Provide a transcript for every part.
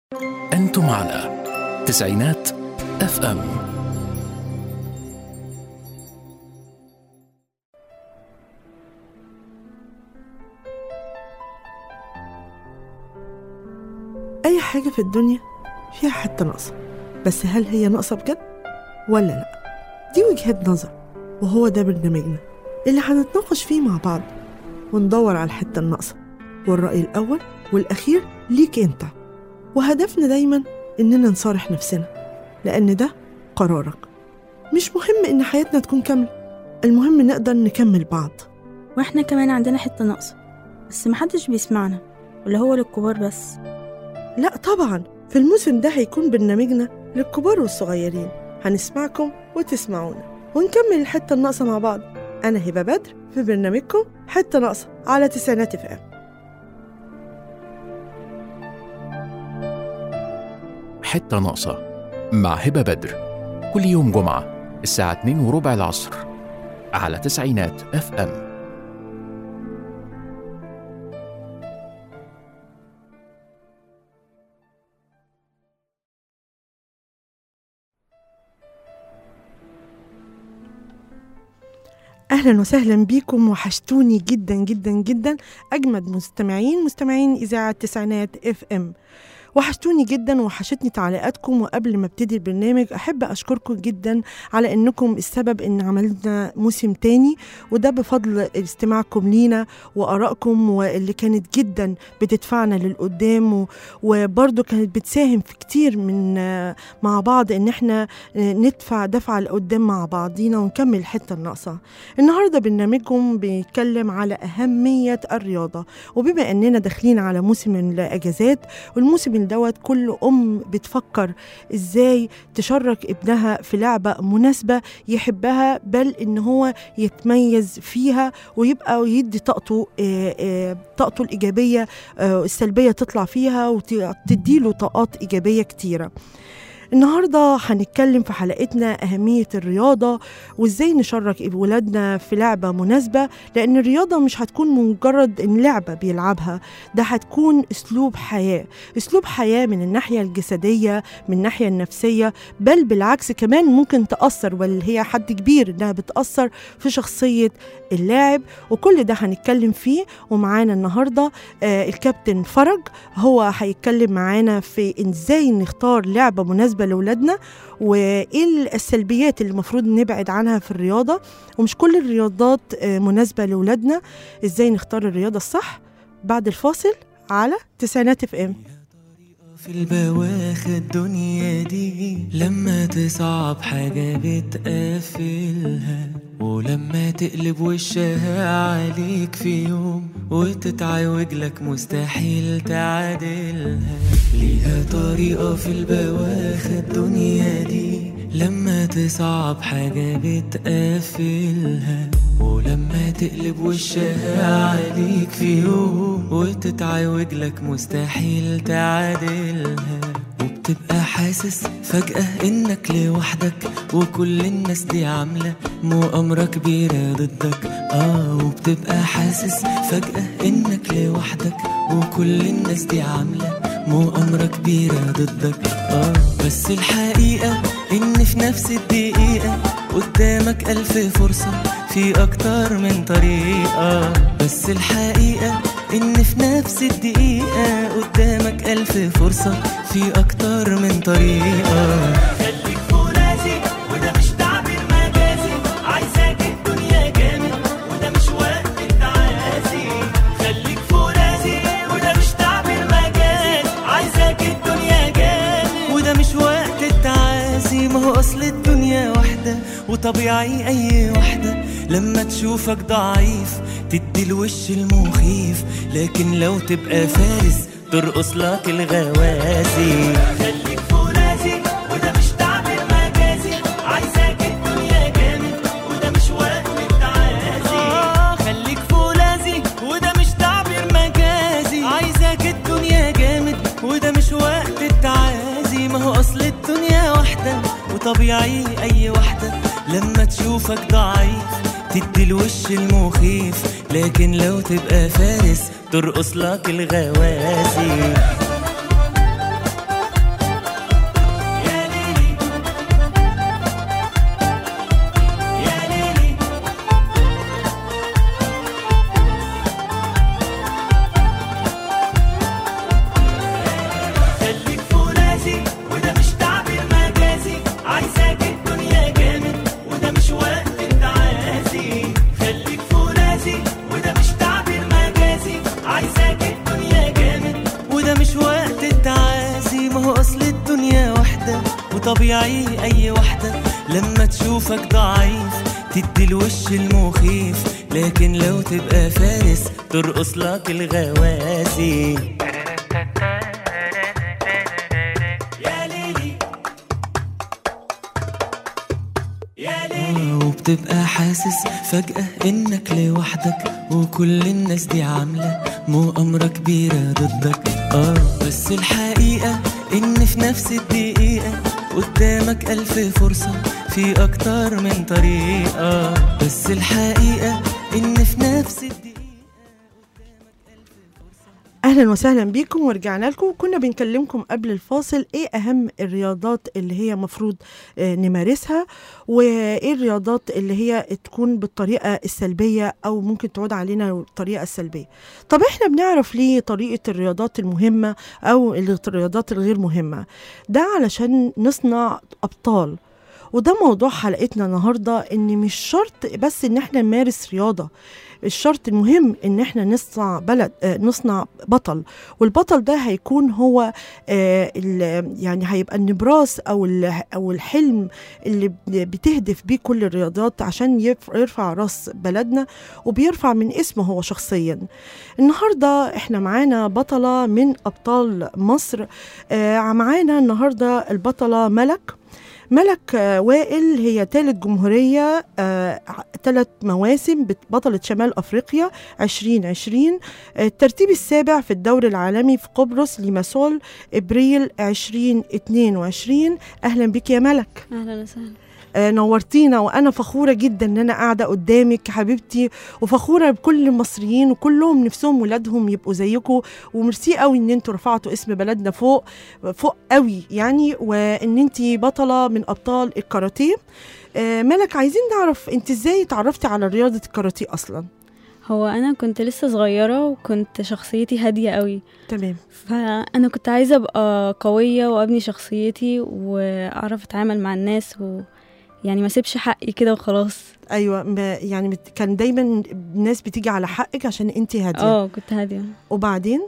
أنتم على تسعينات FM. أي حاجة في الدنيا فيها حتة ناقصة، بس هل هي ناقصة بجد ولا لأ؟ دي وجهة نظر، وهو ده برنامجنا اللي هنتناقش فيه مع بعض وندور على الحتة الناقصة، والرأي الأول والأخير ليك أنت. وهدفنا دايما إننا نصارح نفسنا، لأن ده قرارك. مش مهم إن حياتنا تكون كاملة، المهم نقدر نكمل بعض. وإحنا كمان عندنا حتة ناقصة، بس محدش بيسمعنا، ولا هو للكبار بس؟ لا طبعا، في الموسم ده هيكون برنامجنا للكبار والصغيرين. هنسمعكم وتسمعونا ونكمل الحتة الناقصة مع بعض. أنا هبة بدر في برنامجكم حتة ناقصة على تسعينات FM. حتة ناقصة مع هبة بدر، كل يوم جمعة الساعة 2:15 العصر على تسعينات FM. أهلا وسهلا بيكم، وحشتوني جدا جدا جدا، أجمد مستمعين إذاعة تسعينات FM. وحشتوني جدا وحشتني تعليقاتكم. وقبل ما ابتدي البرنامج أحب أشكركم جدا على أنكم السبب أن عملنا موسم تاني، وده بفضل استماعكم لينا وآرائكم، واللي كانت جدا بتدفعنا للقدام، وبرضو كانت بتساهم في كتير من مع بعض أن احنا ندفع دفعة لقدام مع بعضينا ونكمل الحتة الناقصة. النهاردة برنامجكم بيتكلم على أهمية الرياضة، وبما أننا داخلين على موسم الأجازات، والموسم دوت كل بتفكر ازاي تشارك ابنها في لعبة مناسبة يحبها، بل ان هو يتميز فيها ويبقى ويدي طاقته الإيجابية، السلبية تطلع فيها وتديله طاقات إيجابية كتيرة. النهاردة هنتكلم في حلقتنا أهمية الرياضة، وإزاي نشارك ولادنا في لعبة مناسبة، لأن الرياضة مش هتكون مجرد إن لعبة بيلعبها، ده هتكون أسلوب حياة من الناحية الجسدية، من الناحية النفسية، بل بالعكس كمان ممكن تأثر، بل هي حد كبير إنها بتأثر في شخصية اللاعب. وكل ده هنتكلم فيه. ومعانا النهاردة الكابتن فرج، هو هيتكلم معانا في إزاي نختار لعبة مناسبة لأولادنا، وإيه السلبيات اللي المفروض نبعد عنها في الرياضة، ومش كل الرياضات مناسبة لأولادنا. إزاي نختار الرياضة الصح؟ بعد الفاصل على تسعينات FM. في البواخ الدنيا دي لما تصعب حاجة بتقفلها، ولما تقلب وشها عليك في يوم وتتعوج لك مستحيل تعادلها. ليها طريقة في البواخ الدنيا دي لما تصعب حاجة بتقفلها، ولما تقلب وشها عليك في يوم وتتعوج لك مستحيل تعادلها. وبتبقى حاسس فجأة انك لوحدك، وكل الناس دي عاملة مؤامرة كبيرة ضدك. وبتبقى حاسس فجأة انك لوحدك، وكل الناس دي عاملة مؤامرة كبيرة ضدك. بس الحقيقة ان في نفس الدقيقة قدامك 1000 فرصة في اكتر من طريقة. بس الحقيقة ان في نفس الدقيقة قدامك 1000 فرصة في اكتر من طريقة. خليك فرازي وده مش تعبير مجازي، عايزاك الدنيا جامد وده مش وقت التعازي. خليك فرازي وده مش تعبير مجازي، عايزاك الدنيا جامد وده مش وقت التعازي. ما هو اصل الدنيا واحدة، وطبيعي اي واحدة لما تشوفك ضعيف تدي الوش المخيف، لكن لو تبقى فارس ترقص لك الغوازي. خليك فرازي وده مش تعبير مجازي، عايزاك الدنيا جامد وده مش وقت التعازي. خليك فرازي وده مش تعبير مجازي، عايزاك الدنيا جامد وده مش وقت التعازي. ما هو اصل الدنيا واحدة، وطبيعي اي واحدة لما تشوفك ضعيف تدي الوش المخيف، لكن لو تبقى فارس ترقص لك الغوازي. طبيعي أي واحدة لما تشوفك ضعيف تدي الوش المخيف، لكن لو تبقى فارس ترقص لك الغواسي. يا ليلي يا ليلي، وبتبقى حاسس فجأة إنك لوحدك وكل الناس دي عاملة مؤامرة كبيرة ضدك. بس الحقيقة إن في نفس الدقيقة قدامك 1000 فرصة في أكتر من طريقة. بس الحقيقة إن في نفس الدقيقة أهلا وسهلا بيكم ورجعنا لكم. كنا بنكلمكم قبل الفاصل إيه أهم الرياضات اللي هي مفروض نمارسها، وإيه الرياضات اللي هي تكون بالطريقة السلبية أو ممكن تعود علينا بالطريقة السلبية. طب إحنا بنعرف ليه طريقة الرياضات المهمة أو الرياضات الغير مهمة؟ ده علشان نصنع أبطال. وده موضوع حلقتنا النهاردة، إن مش شرط بس إن احنا نمارس رياضة، الشرط المهم إن احنا نصنع بطل. والبطل ده هيكون هو يعني هيبقى النبراس أو الحلم اللي بتهدف بيه كل الرياضات عشان يرفع راس بلدنا وبيرفع من اسمه هو شخصيا. النهاردة احنا معانا بطلة من أبطال مصر. معانا النهاردة البطلة ملك وائل، هي ثالث جمهورية 3 مواسم، بطلة شمال أفريقيا 2020، الترتيب السابع في الدوري العالمي في قبرص ليماسول إبريل 2022. أهلا بك يا ملك. أهلا وسهلا. نورتينا، وأنا فخورة جدا أن أنا قاعدة قدامك حبيبتي، وفخورة بكل المصريين وكلهم نفسهم ولادهم يبقوا زيكم. وميرسي قوي أن انتوا رفعتوا اسم بلدنا فوق قوي يعني، وأن انتي بطلة من أبطال الكاراتيه. ملك، عايزين نعرف انت ازاي تعرفتي على رياضة الكاراتيه أصلا؟ هو أنا كنت لسه صغيرة وكنت شخصيتي هادية قوي. تمام. فأنا كنت عايزة أبقى قوية وأبني شخصيتي وأعرف أتعامل مع الناس يعني ما سيبش حقي كده وخلاص. ايوه، يعني كان دايما الناس بتيجي على حقك عشان انتي هاديه. كنت هاديه. وبعدين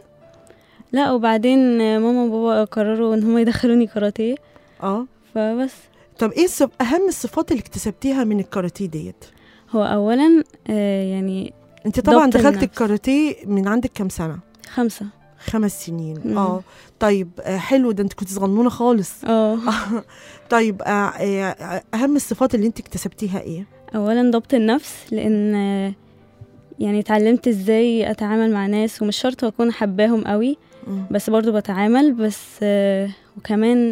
ماما وبابا قرروا ان هم يدخلوني كاراتيه. فبس. طب ايه اهم الصفات اللي اكتسبتيها من الكاراتيه ديت؟ هو اولا يعني انت طبعا دخلت الكاراتيه من عندك كام سنه؟ 5 سنين. طيب حلو، ده انت كنت صغنونه خالص. طيب اهم الصفات اللي انت اكتسبتيها ايه؟ اولا ضبط النفس، لان يعني اتعلمت ازاي اتعامل مع ناس، ومش شرط اكون حباهم قوي بس برضو بتعامل. بس وكمان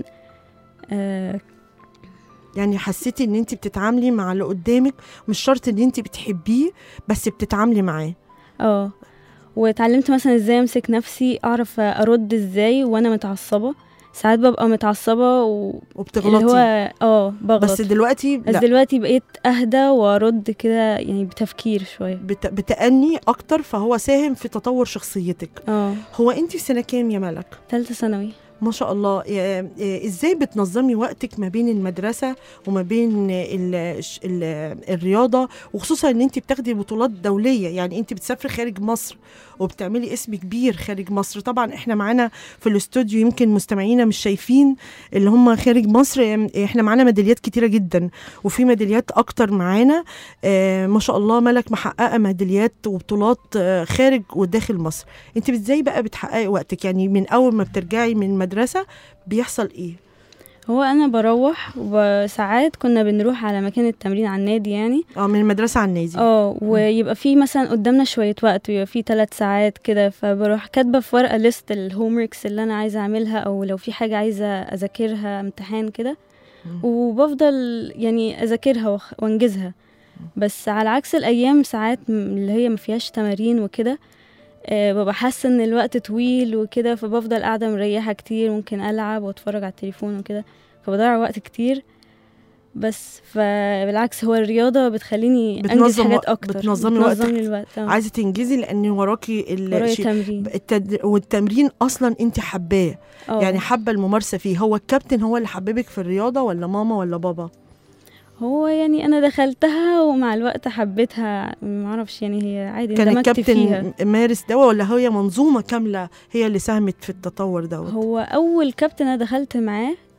يعني حسيتي ان انت بتتعاملي مع اللي قدامك، مش شرط ان انت بتحبيه بس بتتعاملي معاه. واتعلمت مثلا ازاي امسك نفسي، اعرف ارد ازاي وانا متعصبه. ساعات ببقى متعصبه وبتغلطي، اللي هو بغلط. بس دلوقتي دلوقتي بقيت اهدى وارد كده يعني بتفكير شويه، بتأني اكتر، فهو ساهم في تطور شخصيتك. هو انت في سنه كام يا ملك؟ 3 ثانوي. ما شاء الله. ازاي بتنظمي وقتك ما بين المدرسة وما بين الرياضة، وخصوصا ان انت بتاخدي بطولات دولية، يعني انت بتسافري خارج مصر وبتعملي اسم كبير خارج مصر. طبعا احنا معانا في الاستوديو يمكن مستمعينا مش شايفين اللي هم خارج مصر، احنا معانا ميداليات كتيرة جدا، وفي ميداليات اكتر معانا. ما شاء الله ملك محققة ميداليات وبطولات خارج وداخل مصر. انت ازاي بقى بتحققي وقتك؟ يعني من اول ما بترجعي من مدرسة بيحصل ايه؟ هو انا بروح، وساعات كنا بنروح على مكان التمرين على النادي يعني من المدرسة على النادي. ويبقى في مثلا قدامنا شوية وقت، ويبقى في 3 ساعات كده، فبروح كاتبة في ورقة ليست الهوموركس اللي انا عايزة اعملها، او لو في حاجة عايزة اذاكرها امتحان كده، وبفضل يعني اذاكرها وانجزها. بس على عكس الايام ساعات اللي هي ما فيهاش تمارين وكده، ببقى حاسه ان الوقت طويل وكده، فبفضل قاعده مريحه كتير، ممكن العب واتفرج على التليفون وكده، فبضيع وقت كتير. بس فبالعكس هو الرياضه بتخليني انجز حاجات اكتر، بتنظمي الوقت. عايزه تنجزي لان وراكي تمرين، والتمرين اصلا انت حباه. يعني حابه الممارسه فيه. هو الكابتن هو اللي حببك في الرياضه، ولا ماما ولا بابا؟ هو يعني انا دخلتها ومع الوقت حبيتها، ما اعرفش يعني، هي عادي كان الكابتن مارس دوا، ولا هي منظومه كامله هي اللي ساهمت في التطور دوت؟ هو اول كابتن انا دخلت معاه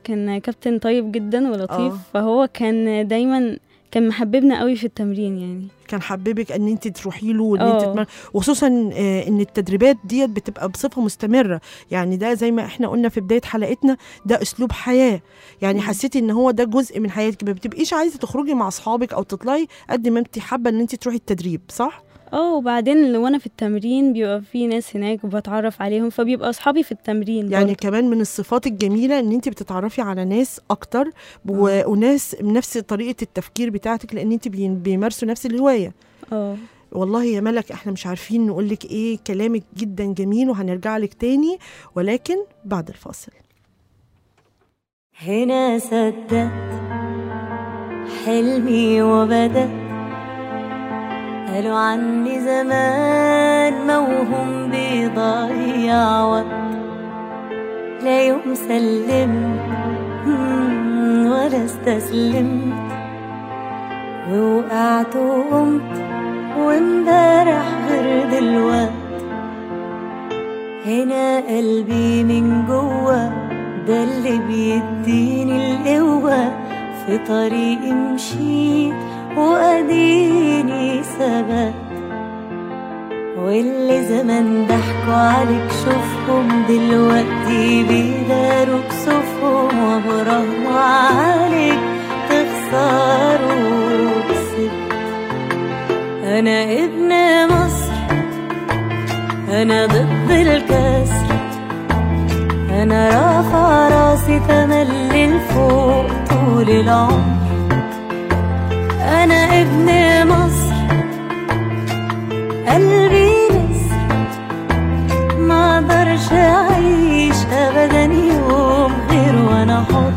كان كابتن طيب جدا ولطيف. فهو كان دايما كان محببنا قوي في التمرين، يعني كان حببك ان انت تروحي له وان انت وخصوصا ان التدريبات ديت بتبقى بصفه مستمره. يعني ده زي ما احنا قلنا في بدايه حلقتنا، ده اسلوب حياه. يعني حسيتي ان هو ده جزء من حياتك، ما بتبقيش عايزه تخرجي مع اصحابك او تطلعي قد ما انت حابه ان انت تروحي التدريب، صح؟ وبعدين وانا في التمرين بيبقى في ناس هناك وبتعرف عليهم، فبيبقى اصحابي في التمرين يعني برضه. كمان من الصفات الجميله ان انت بتتعرفي على ناس اكتر وناس بنفس طريقه التفكير بتاعتك، لان انت بيمارسوا نفس الهوايه. والله يا ملك احنا مش عارفين نقولك ايه، كلامك جدا جميل وهنرجع لك تاني، ولكن بعد الفاصل. هنا صدقت حلمي وبدأت، قالوا عني زمان موهوم بيضيع وقت، لا يوم سلمت ولا استسلمت، ووقعت وقمت وامبارح غير دلوقت. هنا قلبي من جوا ده اللي بيديني القوة، في طريقي مشيت وأديني ثبات، واللي زمان ضحكوا عليك شوفهم دلوقتي بيداروا كسوفهم، وبراهنوا عليك تخسروا كسبت. أنا ابن مصر، أنا ضد الكسر، أنا رافع راسي تملي لفوق طول العمر. أنا ابن مصر قلبي نسر، ما اقدرش أعيش أبدا يوم غير وأنا حر.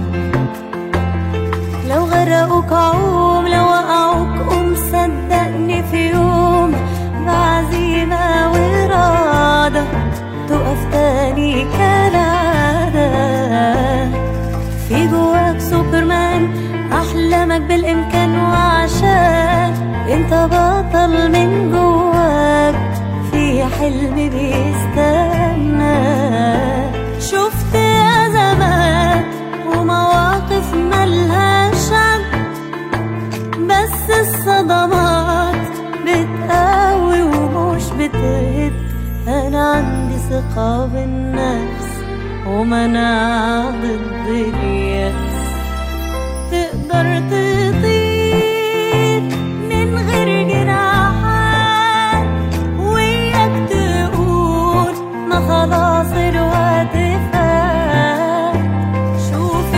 لو غرقوك عوم، لو وقعوك قوم، صدقني في يوم بعزيمة وإرادة تقف تاني كالعادة. في جواك سوبرمان، أحلامك بالإمكان، وعشان انت بطل من جواك في حلم بيستنى. شفت أزمات ومواقف ملهاش عد، بس الصدمات بتقوي ومش بتهد. أنا عندي ثقة بالنفس ومناعة ضد اليأس، تقدر تطير من غير جناحات، وياك تقول ما خلاص الوقت فات. شوف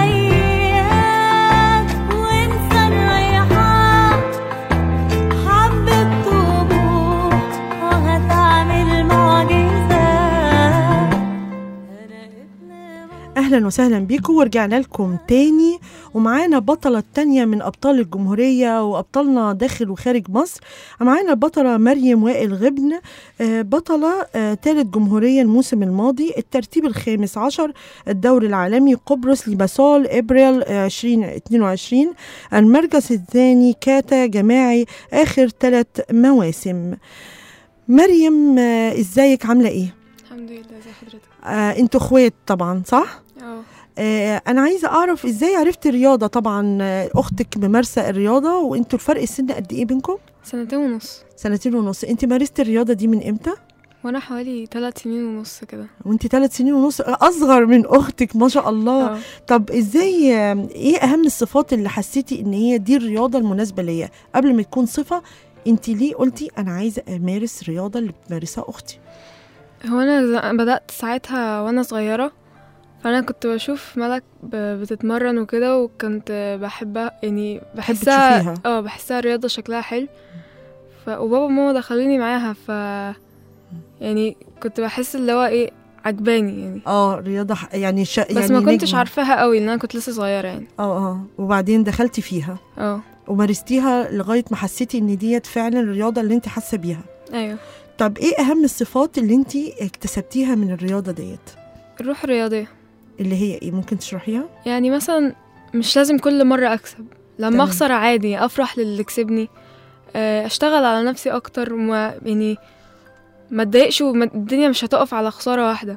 الجيات وانسى الريحان، حبة طموح وهتعمل معجزات. أهلا وسهلا بيكم، ورجعنا لكم تاني، ومعانا بطلة تانية من أبطال الجمهورية وأبطالنا داخل وخارج مصر. معانا البطلة مريم وائل غبن، بطلة ثالث جمهورية الموسم الماضي، الترتيب الخامس عشر الدوري العالمي قبرص لباسول إبريل 2022، المركز الثاني كاتا جماعي آخر 3 مواسم. مريم ازيك، عاملة ايه؟ الحمد لله، زي حضرتك. انتوا اخوات طبعا، صح؟ انا عايزه اعرف ازاي عرفت الرياضه. طبعا اختك ممارسه الرياضه، وانتوا الفرق السن قد ايه بينكم؟ 2.5 سنتين. انت مارست الرياضه دي من امتى؟ وانا حوالي 3.5 سنين كده. وانت 3.5 سنين، اصغر من اختك ما شاء الله. طب ازاي، ايه اهم الصفات اللي حسيتي ان هي دي الرياضه المناسبه ليا قبل ما تكون صفه؟ انت ليه قلتي انا عايزه امارس الرياضه اللي بتمارسها اختي؟ هو انا بدات ساعتها وانا صغيره، فانا كنت بشوف ملك بتتمرن وكده، وكنت بحبها، يعني بحسها بحسها رياضه شكلها حلو. وبابا وماما دخلوني معاها، يعني كنت بحس اللي هو ايه، عجباني يعني. رياضه يعني بس يعني ما كنتش عارفاها قوي لان انا كنت لسه صغيره يعني. وبعدين دخلتي فيها ومارستيها لغايه ما حسيتي ان ديت فعلا الرياضه اللي انت حاسه بيها. ايوه. طب ايه اهم الصفات اللي انت اكتسبتيها من الرياضه ديت؟ الروح الرياضيه. اللي هي ايه، ممكن تشرحيها؟ يعني مثلا مش لازم كل مره اكسب، لما اخسر عادي، افرح للي كسبني، اشتغل على نفسي اكتر، يعني ما اتضايقش، والدنيا مش هتقف على خساره واحده.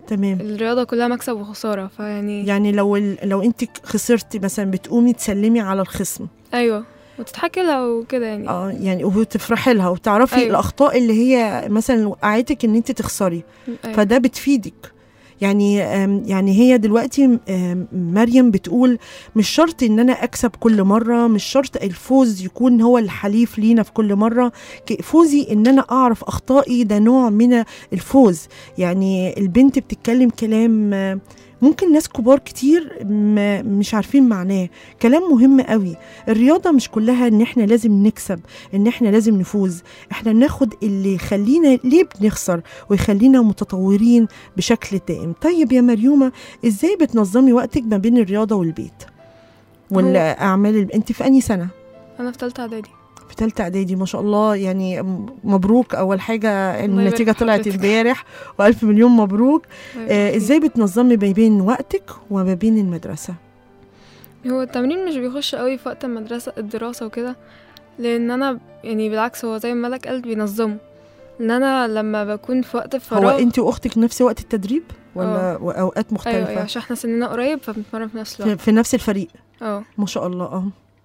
تمام. الرياضة كلها مكسب وخسارة، فيعني يعني لو انت خسرتي مثلا بتقومي تسلمي على الخصم. ايوه، وتضحكي لها وكده يعني. يعني وتفرحي لها وتعرفي أيوة. الاخطاء اللي هي مثلا وقعتك ان انت تخسري. أيوة. فده بتفيدك. يعني هي دلوقتي مريم بتقول مش شرط ان انا اكسب كل مرة، مش شرط الفوز يكون هو الحليف لينا في كل مرة. فوزي ان انا اعرف اخطائي، ده نوع من الفوز. يعني البنت بتتكلم كلام ممكن ناس كبار كتير مش عارفين معناه، كلام مهم قوي. الرياضة مش كلها ان احنا لازم نكسب، ان احنا لازم نفوز. احنا بناخد اللي يخلينا ليه بنخسر ويخلينا متطورين بشكل دائم. طيب يا مريومة، ازاي بتنظمي وقتك ما بين الرياضة والبيت والاعمال؟ انت في انهي سنة؟ انا في ثالثه اعدادي. في ثالثه اعدادي، ما شاء الله. يعني مبروك اول حاجه، النتيجه طلعت امبارح والف مليون مبروك. ازاي بتنظمي ما بين وقتك وما بين المدرسه؟ هو التمرين مش بيخش قوي في وقت الدراسه وكده، لان انا يعني بالعكس، هو زي ما ملك قال بينظمه. ان انا لما بكون في وقت الفراغ. هو انت واختك نفس وقت التدريب ولا اوقات مختلفه؟ ايوه، عشان احنا سننا قريب فبنتمرن في نفس الوقت في نفس الفريق. ما شاء الله.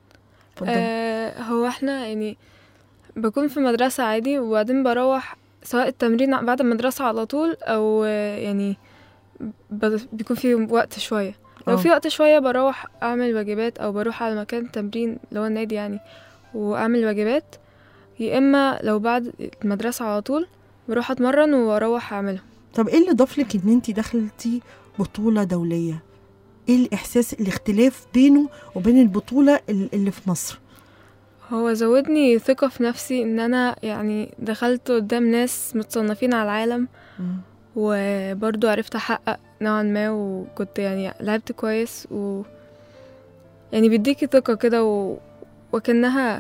هو احنا يعني بكون في مدرسة عادي، وبعدين بروح سواء التمرين بعد المدرسة على طول، او يعني بيكون في وقت شوية. لو في وقت شوية بروح اعمل واجبات، او بروح على مكان تمرين اللي هو النادي يعني واعمل واجبات. يا اما لو بعد المدرسة على طول بروح اتمرن واروح اعملها. طب ايه اللي ضافلك ان انتي دخلتي بطولة دولية؟ ايه الاحساس، الاختلاف بينه وبين البطولة اللي في مصر؟ هو زودني ثقة في نفسي، ان انا يعني دخلت قدام ناس متصنفين على العالم. وبرضو عرفت احقق نوعا ما، وكنت يعني لعبت كويس، يعني بيديكي ثقة كده وكأنها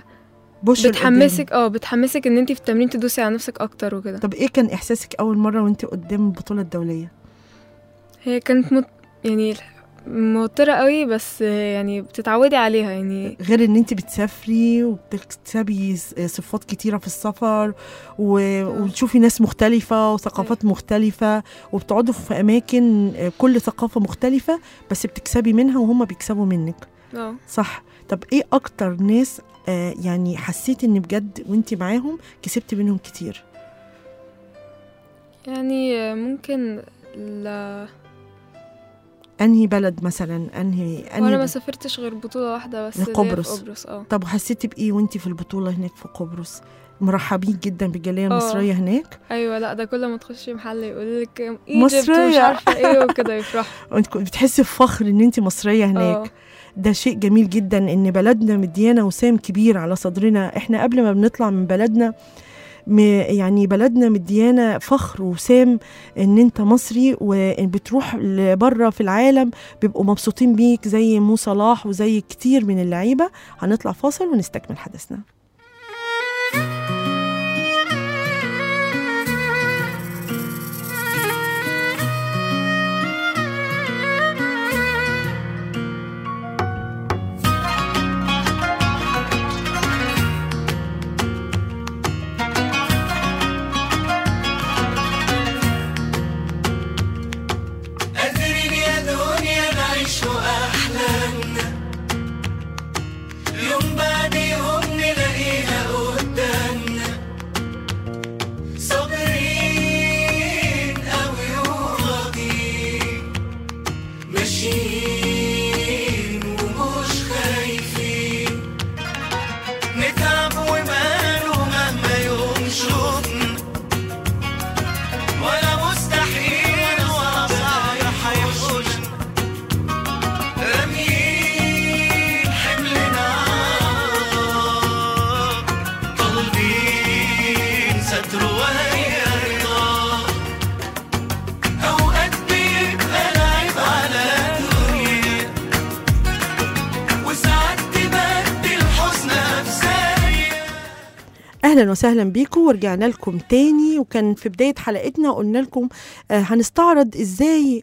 بتحمسك ان انتي في التمرين تدوسي على نفسك اكتر وكده. طب ايه كان احساسك اول مرة وانتي قدام البطولة الدولية؟ هي كانت يعني موترة قوي، بس يعني بتتعودي عليها. يعني غير ان انت بتسافري وبتكتسبي صفات كتيرة في السفر وتشوفي ناس مختلفة وثقافات مختلفة، وبتقعدوا في اماكن كل ثقافة مختلفة، بس بتكسبي منها وهم بيكسبوا منك. صح. طب ايه اكتر ناس يعني حسيتي ان بجد وانت معاهم كسبتي منهم كتير؟ يعني ممكن انهي بلد مثلا؟ وانا ما سافرتش غير بطولة واحدة بس، قبرص. طب وحسيتي بايه وانتي في البطولة هناك في قبرص؟ مرحبين جدا بالجالية المصرية هناك؟ ايوه، لا ده كل ما تخشي محل يقول لك مصرية مش عارفة ايه وكده، يفرحوا. انت بتحسي بفخر ان انتي مصرية هناك. ده شيء جميل جدا ان بلدنا مديانا وسام كبير على صدرنا. احنا قبل ما بنطلع من بلدنا يعني بلدنا مديانا فخر وسام ان انت مصري، وبتروح لبره في العالم بيبقوا مبسوطين بيك، زي مو صلاح وزي كتير من اللعيبة. هنطلع فاصل ونستكمل حدثنا. أهلا وسهلا بيكم، ورجعنا لكم تاني. وكان في بداية حلقتنا قلنا لكم هنستعرض إزاي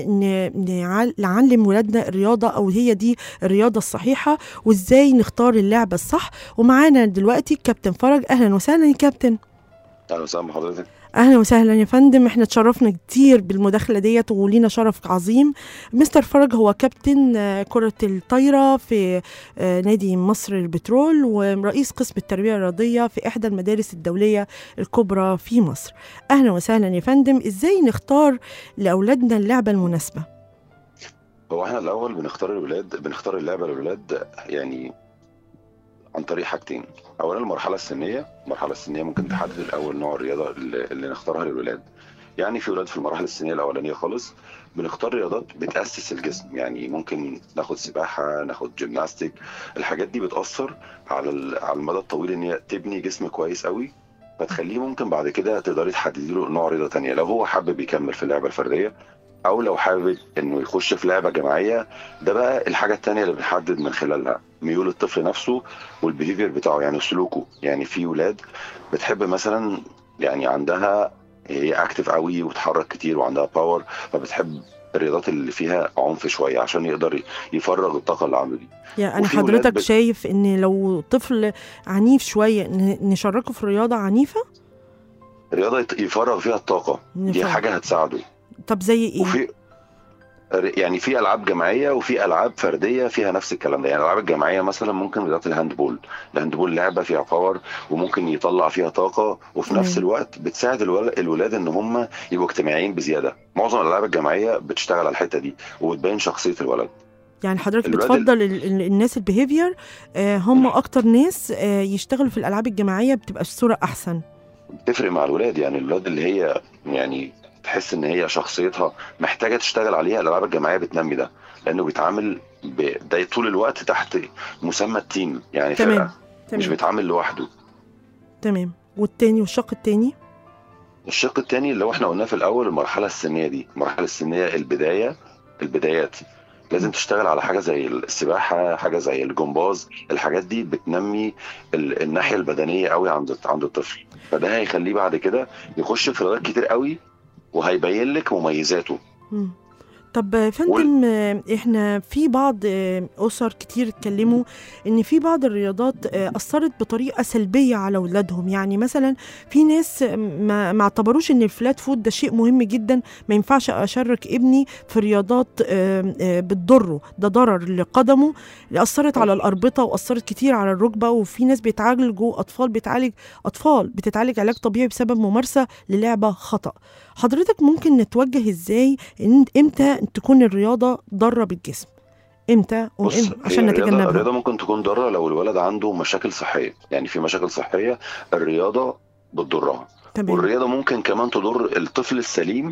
نعلم ولادنا الرياضة، أو هي دي الرياضة الصحيحة، وإزاي نختار اللعبة الصح. ومعانا دلوقتي كابتن فرج. أهلا وسهلا يا كابتن. أهلا وسهلا بحضرتك. اهلا وسهلا يا فندم، احنا تشرفنا كتير بالمداخله ديت ولينا شرف عظيم. مستر فرج هو كابتن كره الطايره في نادي مصر للبترول، ورئيس قسم التربيه الرياضيه في احدى المدارس الدوليه الكبرى في مصر. اهلا وسهلا يا فندم. ازاي نختار لاولادنا اللعبه المناسبه؟ هو احنا الاول بنختار اللعبه للولاد يعني عن طريق حاجتين. اولا المرحله السنيه ممكن تحدد الاول نوع الرياضه اللي نختارها للولاد. يعني في ولاد في المراحل السنيه الاولانيه خالص بنختار رياضات بتاسس الجسم، يعني ممكن ناخد سباحه، ناخد جيمناستيك. الحاجات دي بتاثر على المدى الطويل ان هي تبني جسم كويس قوي، فتخليه ممكن بعد كده تقدري تحددي له نوع رياضه تانية لو هو حابب يكمل في اللعبه الفرديه، او لو حابب انه يخش في لعبه جماعيه. ده بقى الحاجه التانية اللي بنحدد من خلالها ميول الطفل نفسه والبيهيفير بتاعه، يعني سلوكه. يعني في ولاد بتحب مثلا، يعني عندها هي اكتف قوي وتحرك كتير وعندها باور، فبتحب الرياضات اللي فيها عنف شويه عشان يقدر يفرغ الطاقه اللي عنده دي. يعني انا حضرتك شايف ان لو طفل عنيف شويه نشاركه في رياضه عنيفه، رياضه يفرغ فيها الطاقه دي حاجه هتساعده. طب زي ايه؟ يعني في العاب جماعيه وفي العاب فرديه فيها نفس الكلام ده. يعني الالعاب الجماعيه مثلا ممكن رياضه الهاندبول لعبه فيها باور وممكن يطلع فيها طاقه، وفي نفس الوقت بتساعد الولاد ان هم يبقوا اجتماعيين بزياده. معظم الالعاب الجماعيه بتشتغل على الحته دي وبتبين شخصيه الولد. يعني حضرتك بتفضل الناس البيهيفير هم اكتر ناس يشتغلوا في الالعاب الجماعيه، بتبقى الصوره احسن، بتفرق مع الولاد. يعني الولاد اللي هي يعني تحس ان هي شخصيتها محتاجه تشتغل عليها، الالعاب الجماعيه بتنمي ده، لانه بيتعامل ده طول الوقت تحت مسمى التيم، يعني فرقه مش بيتعامل لوحده. تمام. والتاني والشق التاني؟ الشق التاني اللي هو احنا قلناه في الاول، المرحله السنيه دي، المرحله السنيه البدايات لازم تشتغل على حاجه زي السباحه، حاجه زي الجمباز. الحاجات دي بتنمي الناحيه البدنيه قوي عند الطفل، فده هيخليه بعد كده يخش في رياضات كتير قوي وهيبين لك مميزاته. طب فندم، احنا في بعض أسر كتير اتكلموا ان في بعض الرياضات أثرت بطريقة سلبية على أولادهم. يعني مثلا في ناس ما اعتبروش ان الفلات فود ده شيء مهم جدا، ما ينفعش أشارك ابني في رياضات بتضره، ده ضرر لقدمه، أثرت على الأربطة وأثرت كتير على الركبة. وفي ناس بيتعالجوا أطفال بتتعالج علاج طبيعي بسبب ممارسة للعبة خطأ. حضرتك ممكن نتوجه ازاي امتى تكون الرياضة ضارة بالجسم؟ امتى عشان نتجنبها؟ الرياضة ممكن تكون ضارة لو الولد عنده مشاكل صحية، يعني في مشاكل صحية الرياضة بتضرها. والرياضة ممكن كمان تضر الطفل السليم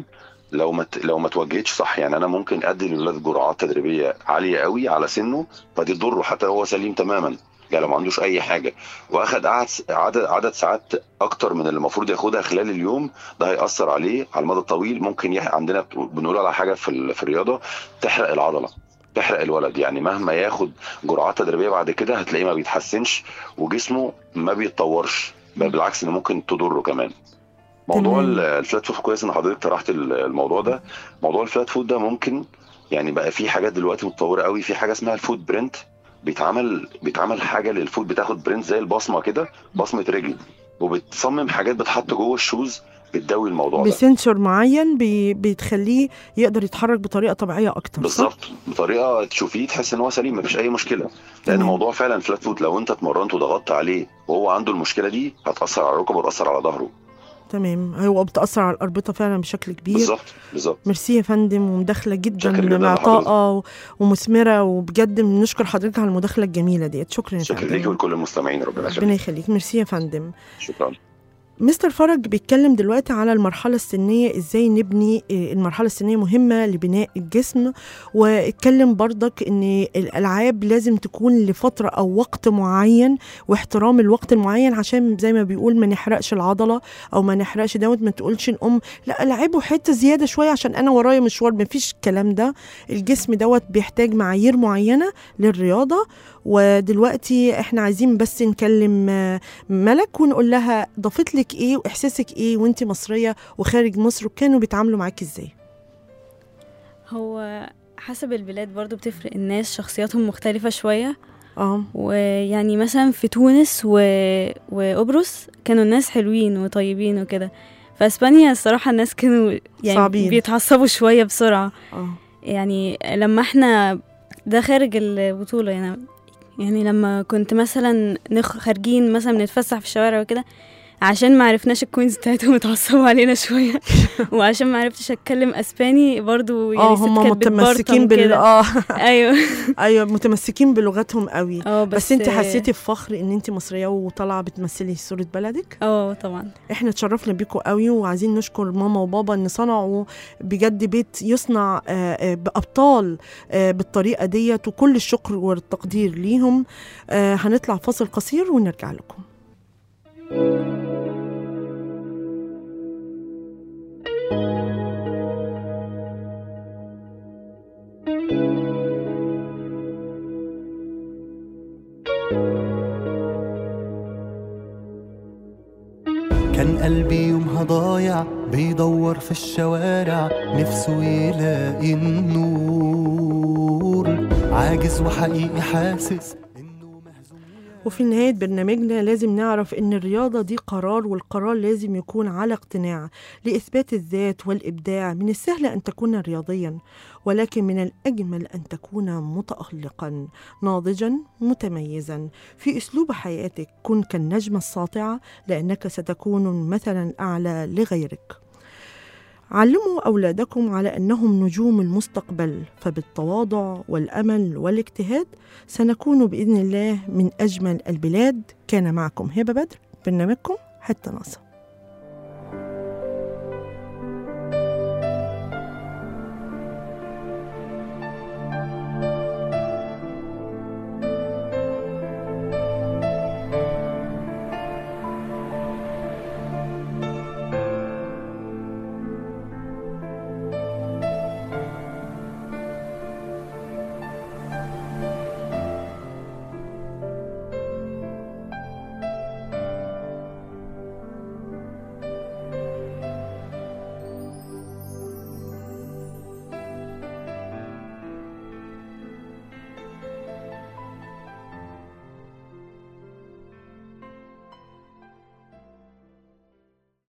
لو ما توجهتش صح. يعني انا ممكن ادي للولاد جرعات تدريبية عالية قوي على سنه فدي تضره حتى هو سليم تماما، يعني لو ما عندوش اي حاجه واخد عدد ساعات اكتر من اللي المفروض ياخدها خلال اليوم، ده هيأثر عليه على المدى الطويل. ممكن عندنا بنقول على حاجه في الرياضه تحرق العضله، تحرق الولد. يعني مهما ياخد جرعات تدريبيه بعد كده هتلاقيه ما بيتحسنش وجسمه ما بيتطورش، بل بالعكس ان ممكن تضره كمان. موضوع الفلات فود كويس ان حضرتك طرحت الموضوع ده. موضوع الفلات فود ده ممكن يعني بقى في حاجات دلوقتي متطوره قوي، في حاجه اسمها الفود برنت، بيتعمل حاجه للفود، بتاخد برنت زي البصمه كده، بصمه رجل، وبتصمم حاجات بتحط جوه الشوز بتداوي الموضوع ده بسنسور معين بتخليه يقدر يتحرك بطريقه طبيعيه اكتر. بالظبط، بطريقه تشوفيه تحس ان هو سليم مفيش اي مشكله. لان موضوع فعلا الفلات فود لو انت اتمرنت وضغطت عليه وهو عنده المشكله دي هتاثر على الركبه وتاثر على ظهره. تمام، هو بتأثر على الأربطة فعلا بشكل كبير. بالظبط. ميرسي يا فندم، ومداخلة جدا معطاءة ومثمرة، وبجد بنشكر حضرتك على المداخلة الجميلة دي. شكرا يا فندم. شكرا ليكي ولكل المستمعين، ربنا يخليك. ميرسي يا فندم. شكرا. مستر فرج بيتكلم دلوقتي على المرحلة السنية، ازاي نبني المرحلة السنية مهمة لبناء الجسم، واتكلم برضك ان الألعاب لازم تكون لفترة او وقت معين، واحترام الوقت المعين عشان زي ما بيقول ما نحرقش العضلة او ما نحرقش دوت. ما تقولش لا العبوا حتة زيادة شوية عشان انا ورايا مشوار، ما فيش الكلام ده. الجسم دوت بيحتاج معايير معينة للرياضة. ودلوقتي احنا عايزين بس نكلم ملك ونقول لها ضافت لك ايه واحساسك ايه وانت مصرية وخارج مصر، وكانوا بيتعاملوا معاك ازاي؟ هو حسب البلاد برضو بتفرق، الناس شخصياتهم مختلفة شوية. ويعني مثلا في تونس وقبرص كانوا الناس حلوين وطيبين وكده، في اسبانيا الصراحه الناس كانوا يعني صعبين. بيتعصبوا شويه بسرعه. يعني لما احنا ده خارج البطوله يعني لما كنت مثلا خارجين مثلا بنتفسح في الشوارع وكده، عشان ما عرفناش الكوينز بتاعتهم اتعصبوا علينا شويه وعشان ما عرفتش اتكلم اسباني برضو يعني هم متمسكين ايوه ايوه متمسكين بلغتهم قوي. بس انت حسيتي بفخر ان انت مصريه وطالعه بتمثلي صوره بلدك؟ طبعا. احنا اتشرفنا بيكم قوي، وعايزين نشكر ماما وبابا ان صنعوا بجد بيت يصنع بابطال بالطريقه ديت، وكل الشكر والتقدير ليهم. هنطلع فاصل قصير ونرجع لكم. كان قلبي يومها ضايع بيدور في الشوارع نفسه يلاقي النور، عاجز وحقيقي حاسس. وفي نهاية برنامجنا لازم نعرف إن الرياضة دي قرار، والقرار لازم يكون على اقتناع لإثبات الذات والإبداع. من السهل أن تكون رياضيا، ولكن من الأجمل أن تكون متألقا ناضجا متميزا في أسلوب حياتك. كن كالنجمة الساطعة لأنك ستكون مثلا أعلى لغيرك. علموا أولادكم على أنهم نجوم المستقبل، فبالتواضع والأمل والاجتهاد سنكون بإذن الله من أجمل البلاد. كان معكم هبة بدر، برنامجكم حتى ناصر.